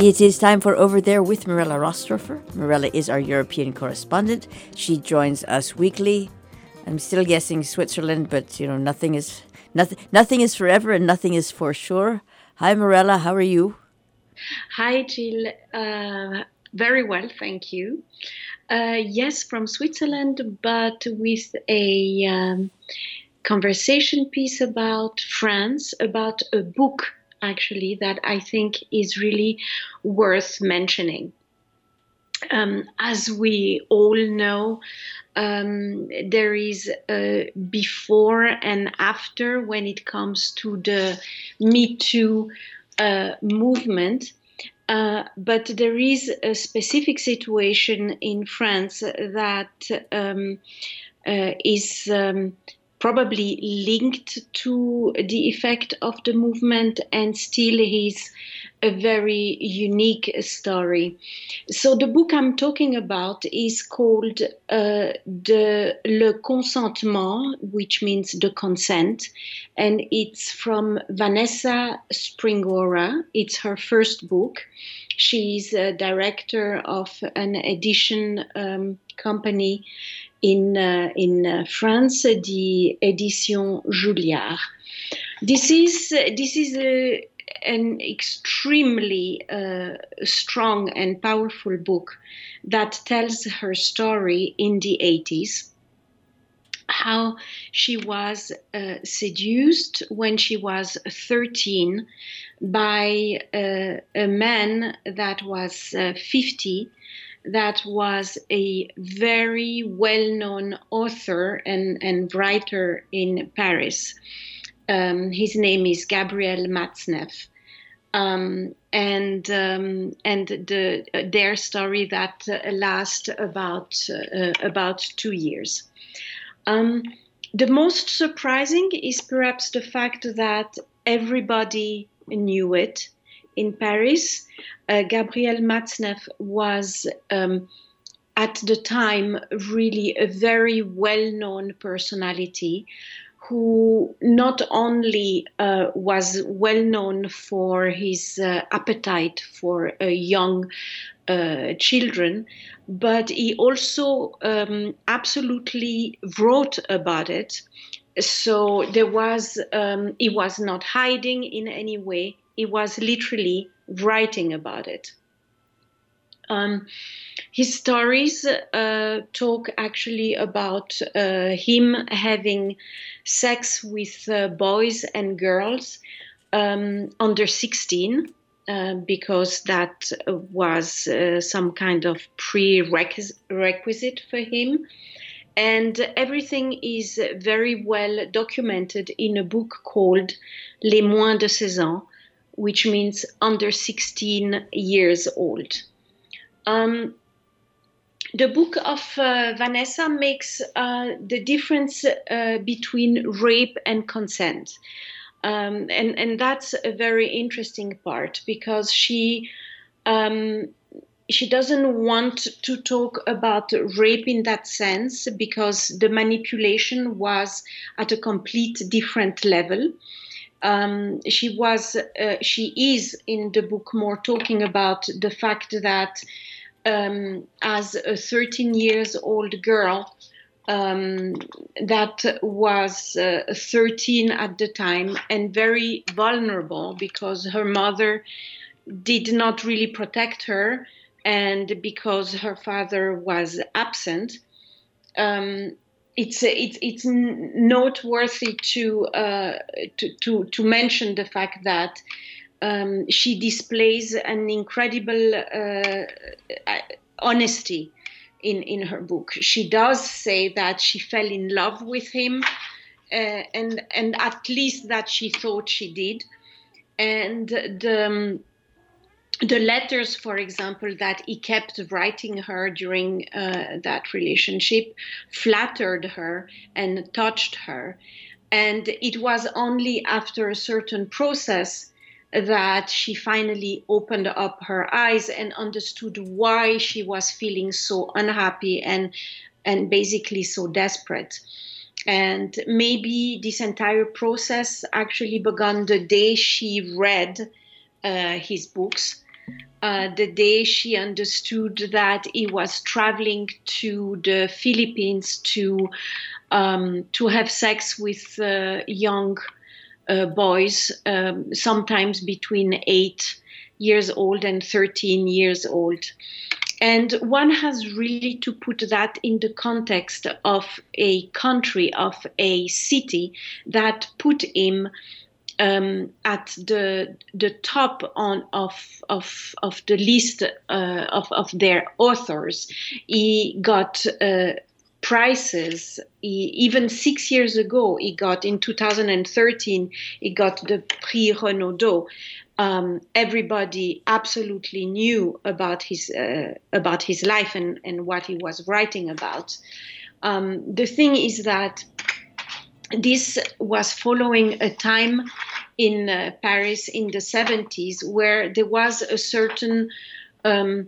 It is time for Over There with Mirella Rostrofer. Mirella is our European correspondent. She joins us weekly. I'm still guessing Switzerland, but nothing is forever and nothing is for sure. Hi, Mirella. How are you? Hi, Jill. Very well, thank you. Yes, from Switzerland, but with a conversation piece about France, about a book, actually, that I think is really worth mentioning. As we all know, there is a before and after when it comes to the Me Too movement. But there is a specific situation in France that is probably linked to the effect of the movement and still is a very unique story. So the book I'm talking about is called Le Consentement, which means the consent, and it's from Vanessa Springora. It's her first book. She's a director of an edition company in France, the Édition Julliard. This is an extremely strong and powerful book that tells her story in the 80s, how she was seduced when she was 13 by a man that was 50, that was a very well-known author and writer in Paris. His name is Gabriel Matzneff. And their story that lasts about 2 years. The most surprising is perhaps the fact that everybody knew it in Paris. Gabriel Matzneff was at the time really a very well-known personality who not only was well known for his appetite for young children, but he also absolutely wrote about it. So there was, he was not hiding in any way. He was literally writing about it. His stories talk actually about him having sex with boys and girls under 16, because that was some kind of prerequisite for him. And everything is very well documented in a book called Les moins de 16 ans, which means under 16 years old. The book of Vanessa makes the difference between rape and consent. And that's a very interesting part, because she doesn't want to talk about rape in that sense, because the manipulation was at a complete different level. She is in the book more talking about the fact that as a 13 years old girl that was 13 at the time and very vulnerable because her mother did not really protect her and because her father was absent. It's noteworthy to mention the fact that she displays an incredible honesty in her book. She does say that she fell in love with him, and at least that she thought she did. And the letters, for example, that he kept writing her during that relationship flattered her and touched her. And it was only after a certain process that she finally opened up her eyes and understood why she was feeling so unhappy and basically so desperate. And maybe this entire process actually began the day she read his books. the day she understood that he was traveling to the Philippines to have sex with young boys, sometimes between 8 years old and 13 years old. And one has really to put that in the context of a country, of a city that put him at the top of the list of their authors. He got prizes. Even 6 years ago, in 2013, he got the Prix Renaudot. Everybody absolutely knew about his life and what he was writing about. The thing is that this was following a time in Paris in the 70s where there was a certain, I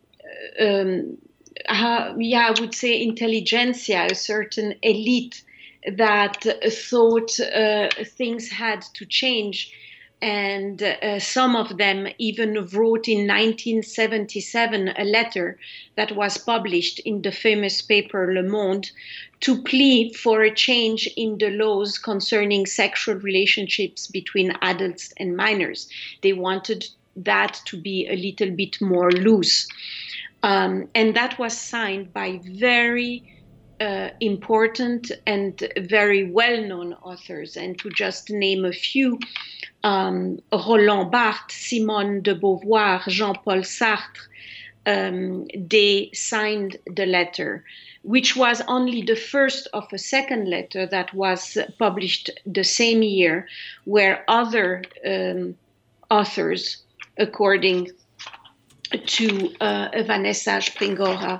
would say intelligentsia, a certain elite that thought things had to change. And some of them even wrote in 1977 a letter that was published in the famous paper Le Monde to plead for a change in the laws concerning sexual relationships between adults and minors. They wanted that to be a little bit more loose. And that was signed by very important and very well-known authors. And to just name a few, Roland Barthes, Simone de Beauvoir, Jean-Paul Sartre, they signed the letter, which was only the first of a second letter that was published the same year, where other authors, according to Vanessa Springora,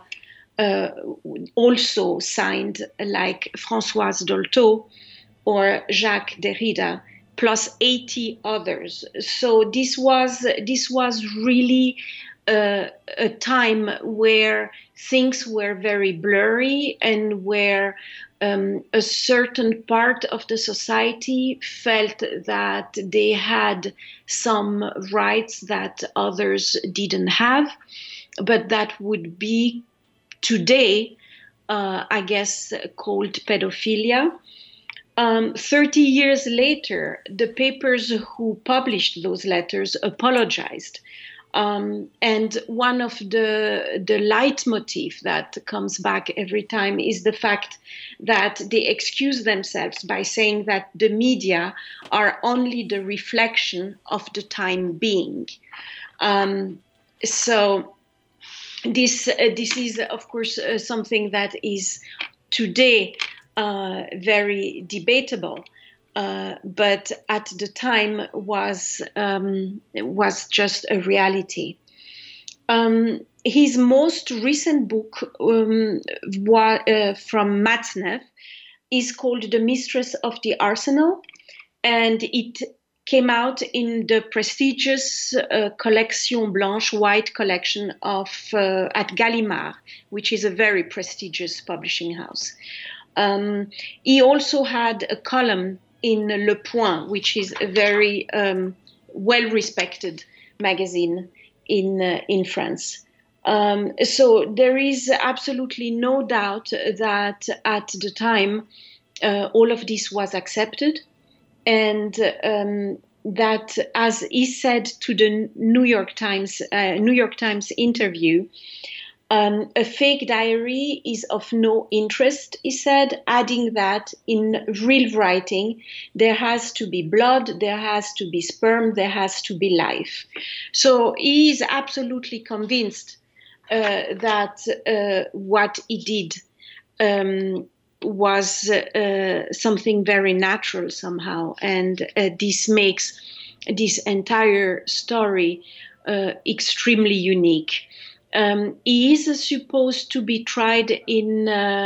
also signed, like Françoise Dolto or Jacques Derrida, plus 80 others. So this was really a time where things were very blurry and where a certain part of the society felt that they had some rights that others didn't have, but that would be today, I guess, called pedophilia. 30 years later, the papers who published those letters apologized. And one of the leitmotif that comes back every time is the fact that they excuse themselves by saying that the media are only the reflection of the time being. So this is, of course, something that is today very debatable, but at the time was just a reality. His most recent book from Matzneff is called The Mistress of the Arsenal, and it came out in the prestigious Collection Blanche white collection of at Gallimard, which is a very prestigious publishing house. He also had a column in Le Point, which is a very well-respected magazine in France. So there is absolutely no doubt that at the time all of this was accepted, and that, as he said to the New York Times interview, a fake diary is of no interest, he said, adding that in real writing, there has to be blood, there has to be sperm, there has to be life. So he is absolutely convinced that what he did was something very natural somehow. And this makes this entire story extremely unique. He is supposed to be tried in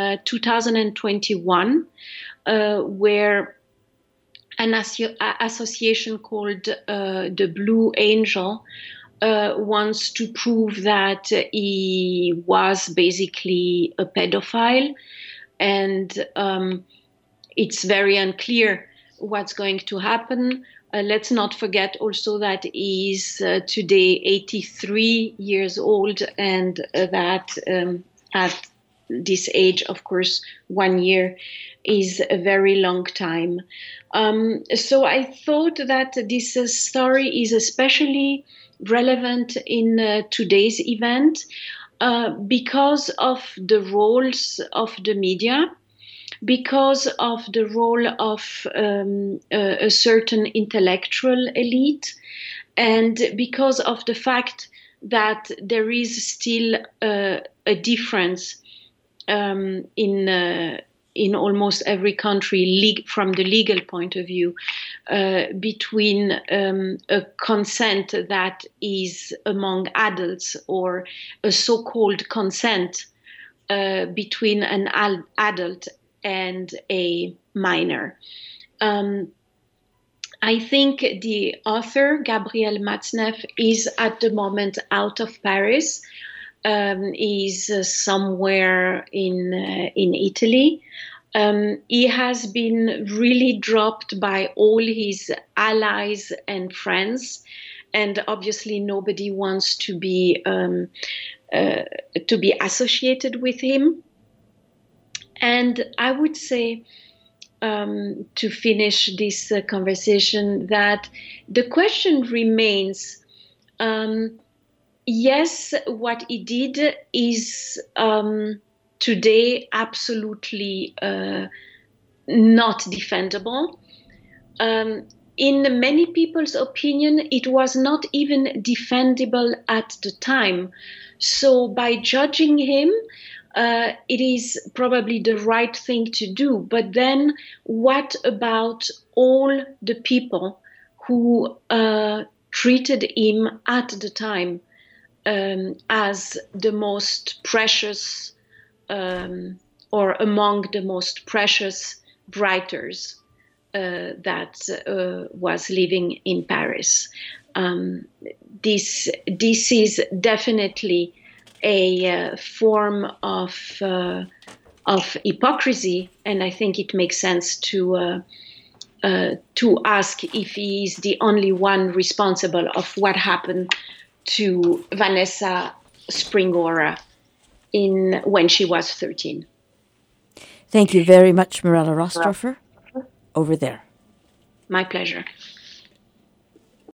2021, where an association called the Blue Angel wants to prove that he was basically a pedophile, and it's very unclear what's going to happen. let's not forget also that he is today 83 years old, and that at this age, of course, 1 year is a very long time. So I thought that this story is especially relevant in today's event because of the roles of the media, because of the role of a certain intellectual elite, and because of the fact that there is still a difference in almost every country from the legal point of view between a consent that is among adults or a so-called consent between an adult and a minor. I think the author, Gabriel Matzneff, is at the moment out of Paris. He's somewhere in Italy. He has been really dropped by all his allies and friends, and obviously nobody wants to be associated with him. And I would say, to finish this conversation, that the question remains, yes, what he did is today absolutely not defendable. In many people's opinion, it was not even defendable at the time. So by judging him, it is probably the right thing to do. But then what about all the people who treated him at the time as the most precious or among the most precious writers that was living in Paris? This is definitely a form of hypocrisy, and I think it makes sense to ask if he is the only one responsible of what happened to Vanessa Springora when she was 13. Thank you very much, Mirella Rostroffer. Over there. My pleasure.